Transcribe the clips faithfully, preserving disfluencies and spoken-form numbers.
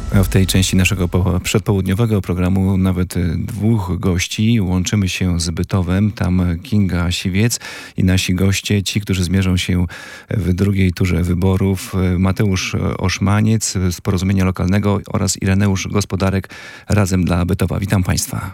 A w tej części naszego przedpołudniowego programu nawet dwóch gości. Łączymy się z Bytowem, tam Kinga Siwiec i nasi goście, ci, którzy zmierzą się w drugiej turze wyborów. Mateusz Oszmaniec z Porozumienia Lokalnego oraz Ireneusz Gospodarek Razem dla Bytowa. Witam Państwa.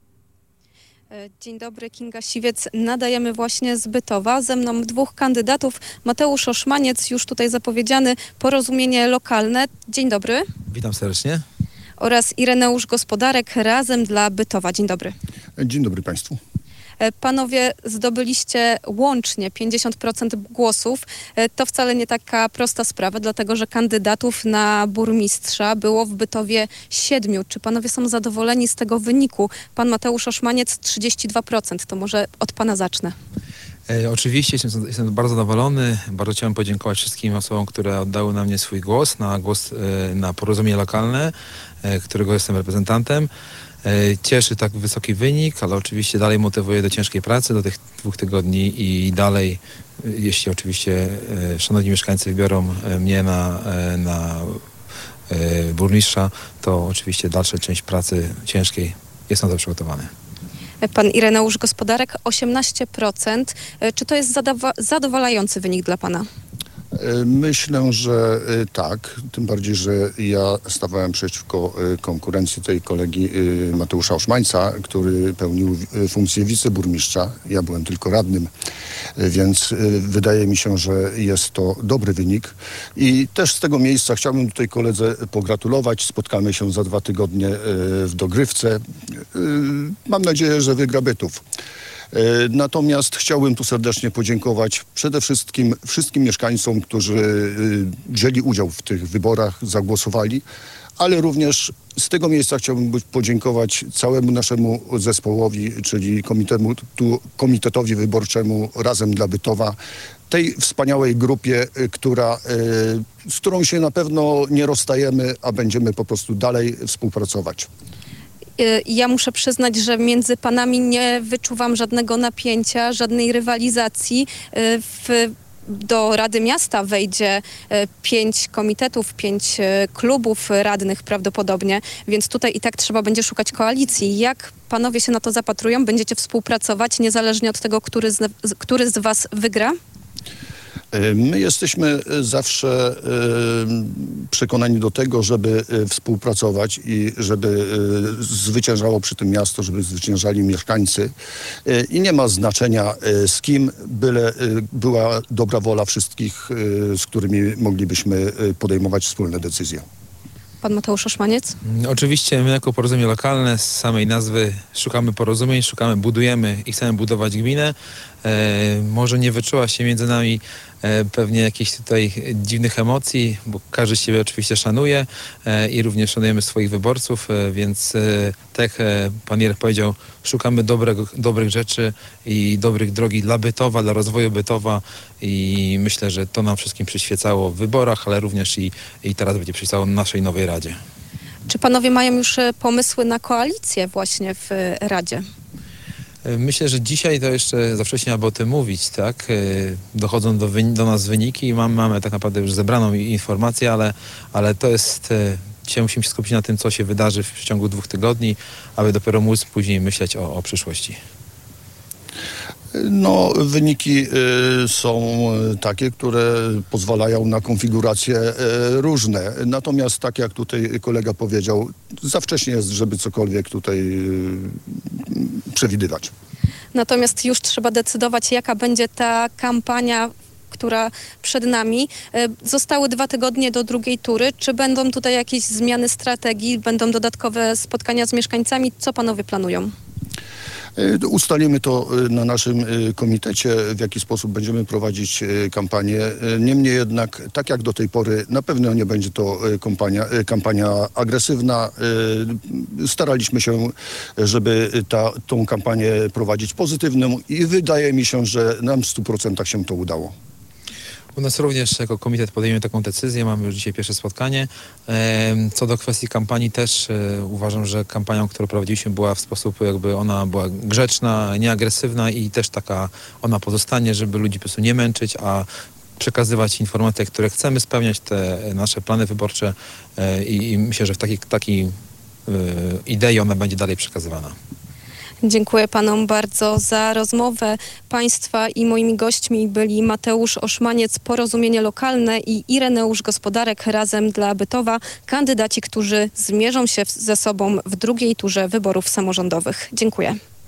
Dzień dobry, Kinga Siwiec. Nadajemy właśnie z Bytowa. Ze mną dwóch kandydatów. Mateusz Oszmaniec, już tutaj zapowiedziany, Porozumienie Lokalne. Dzień dobry. Witam serdecznie. Oraz Ireneusz Gospodarek Razem dla Bytowa. Dzień dobry. Dzień dobry Państwu. Panowie zdobyliście łącznie pięćdziesiąt procent głosów. To wcale nie taka prosta sprawa, dlatego że kandydatów na burmistrza było w Bytowie siedmiu. Czy panowie są zadowoleni z tego wyniku? Pan Mateusz Oszmaniec trzydzieści dwa procent. To może od pana zacznę. E, oczywiście jestem, jestem bardzo zadowolony. Bardzo chciałem podziękować wszystkim osobom, które oddały na mnie swój głos, na głos e, na Porozumienie Lokalne, e, którego jestem reprezentantem. Cieszy tak wysoki wynik, ale oczywiście dalej motywuje do ciężkiej pracy, do tych dwóch tygodni i dalej, jeśli oczywiście szanowni mieszkańcy wybiorą mnie na, na burmistrza, to oczywiście dalsza część pracy ciężkiej jest na to przygotowany. Pan Ireneusz Gospodarek, osiemnaście procent. Czy to jest zadowalający wynik dla pana? Myślę, że tak, tym bardziej, że ja stawałem przeciwko konkurencji tej kolegi Mateusza Oszmańca, który pełnił funkcję wiceburmistrza. Ja byłem tylko radnym, więc wydaje mi się, że jest to dobry wynik. I też z tego miejsca chciałbym tutaj koledze pogratulować. Spotkamy się za dwa tygodnie w dogrywce. Mam nadzieję, że wygra Bytów. Natomiast chciałbym tu serdecznie podziękować przede wszystkim wszystkim mieszkańcom, którzy wzięli udział w tych wyborach, zagłosowali, ale również z tego miejsca chciałbym podziękować całemu naszemu zespołowi, czyli komitetu, Komitetowi Wyborczemu Razem dla Bytowa, tej wspaniałej grupie, która, z którą się na pewno nie rozstajemy, a będziemy po prostu dalej współpracować. Ja muszę przyznać, że między panami nie wyczuwam żadnego napięcia, żadnej rywalizacji. W, do Rady Miasta wejdzie pięć komitetów, pięć klubów radnych prawdopodobnie, więc tutaj i tak trzeba będzie szukać koalicji. Jak panowie się na to zapatrują? Będziecie współpracować niezależnie od tego, który z, który z was wygra? My jesteśmy zawsze przekonani do tego, żeby współpracować i żeby zwyciężało przy tym miasto, żeby zwyciężali mieszkańcy. I nie ma znaczenia z kim, byle była dobra wola wszystkich, z którymi moglibyśmy podejmować wspólne decyzje. Pan Mateusz Oszmaniec? Oczywiście my jako Porozumienie Lokalne z samej nazwy szukamy porozumień, szukamy, budujemy i chcemy budować gminę. E, może nie wyczuła się między nami e, pewnie jakichś tutaj dziwnych emocji, bo każdy siebie oczywiście szanuje e, i również szanujemy swoich wyborców, e, więc e, tak jak e, pan Jerek powiedział, szukamy dobrego, dobrych rzeczy i dobrych drogi dla Bytowa, dla rozwoju Bytowa i myślę, że to nam wszystkim przyświecało w wyborach, ale również i, i teraz będzie przyświecało naszej nowej Radzie. Czy panowie mają już pomysły na koalicję właśnie w Radzie? Myślę, że dzisiaj to jeszcze za wcześnie, aby o tym mówić, tak? Dochodzą do, do nas wyniki i mamy, mamy tak naprawdę już zebraną informację, ale, ale to jest... Dzisiaj musimy się skupić na tym, co się wydarzy w ciągu dwóch tygodni, aby dopiero móc później myśleć o, o przyszłości. No, wyniki y, są takie, które pozwalają na konfiguracje y, różne. Natomiast tak jak tutaj kolega powiedział, za wcześnie jest, żeby cokolwiek tutaj y, przewidywać. Natomiast już trzeba decydować, jaka będzie ta kampania, która przed nami. Zostały dwa tygodnie do drugiej tury. Czy będą tutaj jakieś zmiany strategii, będą dodatkowe spotkania z mieszkańcami? Co panowie planują? Ustalimy to na naszym komitecie, w jaki sposób będziemy prowadzić kampanię. Niemniej jednak, tak jak do tej pory, na pewno nie będzie to kampania, kampania agresywna. Staraliśmy się, żeby ta, tą kampanię prowadzić pozytywną i wydaje mi się, że nam w stu procentach się to udało. U nas również jako komitet podejmiemy taką decyzję, mamy już dzisiaj pierwsze spotkanie. Co do kwestii kampanii też uważam, że kampanią, którą prowadziliśmy, była w sposób jakby ona była grzeczna, nieagresywna i też taka ona pozostanie, żeby ludzi po prostu nie męczyć, a przekazywać informacje, które chcemy spełniać, te nasze plany wyborcze e, i, i myślę, że w takiej taki, e, idei ona będzie dalej przekazywana. Dziękuję panom bardzo za rozmowę. Państwa i moimi gośćmi byli Mateusz Oszmaniec, Porozumienie Lokalne, i Ireneusz Gospodarek, Razem dla Bytowa, kandydaci, którzy zmierzą się ze sobą w drugiej turze wyborów samorządowych. Dziękuję.